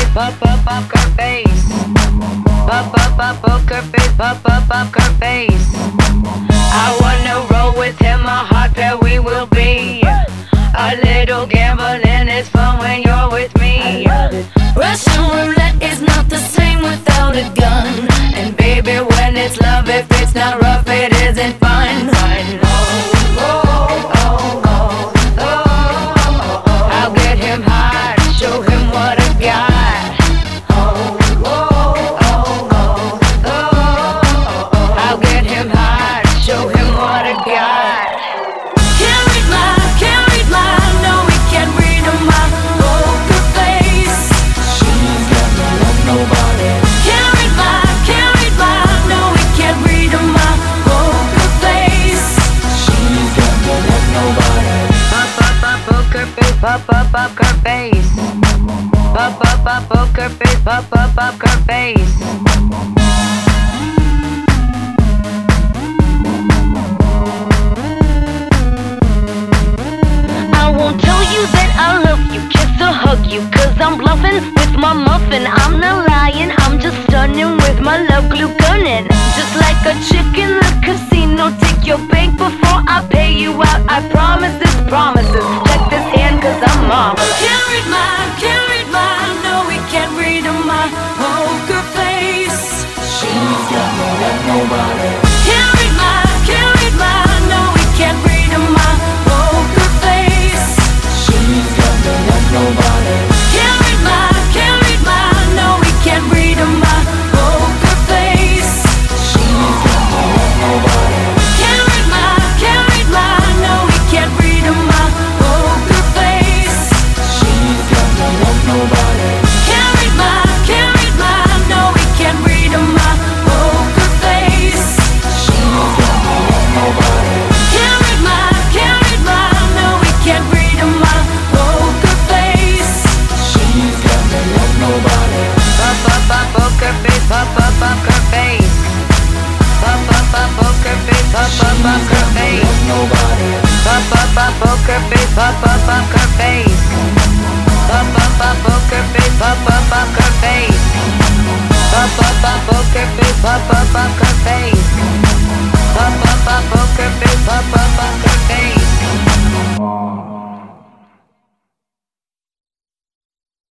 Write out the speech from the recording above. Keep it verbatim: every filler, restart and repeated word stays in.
pop up up her face. Pop up up poker face, pop up up her face. I wanna roll with him, a hot pair we will be. A little gambling is fun when you're with me. Russian roulette is not the same without a gun. And baby, when it's love, if it's not rough, it isn't fun. Oh, oh, oh, oh, oh, oh, oh. I'll get him hot, show him what I got. Oh, oh, oh, oh, oh, oh, oh. I'll get him hot, show him what I got. Can't read my, can't read my, no, we can't read my poker face. She's got no love, nobody. Can't read my, can't read my, no, we can't read my poker face. She's got no love, nobody. Pop up up poker face, pop up up her face. Pop up up poker face, pop up up her face. I won't tell you that I love you, kiss or hug you, cause I'm bluffing with my muffin. I'm not lying, I'm just stunning with my love glue gunning. Just like a chick in the casino, take your bank before I pay you out. I promise this promises, check this hand cause I'm marvelous. Can't read my, can't read my, no we can't read my poker face. She's got no love, nobody. Can't read my, can't read my, no we can't read my poker face. She's got no love, nobody. Can't read my, can't read my, no we can't read my poker face. She's got no love, nobody. Can't read my, can't read my, no we can't read my poker face. She's got no love, nobody. Can't read my, can't read my, no we can't read my poker face. She's got no love, nobody. Can't read my, can't read my, no we can't read my poker face. She's got no love, nobody. Pop up up poker face, pop up up her face. Pop up up poker face, pop up up her face. Nobody. Pop up up poker face, pop up up her face. Pop up up poker face, pop up up her face. Pop up up poker face, pop up up her face. Pop up up poker face, pop up up her face.